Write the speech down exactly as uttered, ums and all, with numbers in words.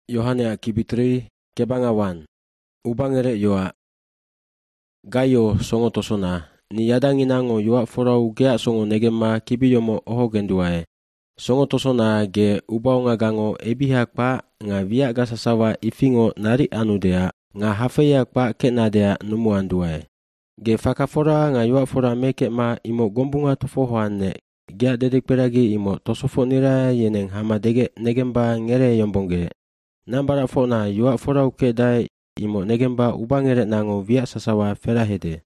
Yohane Akibitri kebangawan ubangere yoa gayo songo tosona ni yadanginango yoa forau gea songo negemma kibiyomo ohogenduae songo tosona ge ubaonga gango ebihak pa nga via gasasawa ifingo nari anudea nga hafeyak pa kenadea numuanduae ge fakafora nga yoa fora meke ma imo gombunga tofohoane gea dedekperagi imo tosofo nira yeneng hama dege negemba ngere yombonge nambara fona yoa forau ke dai imo negemba ubangere nango via sasawa ferahede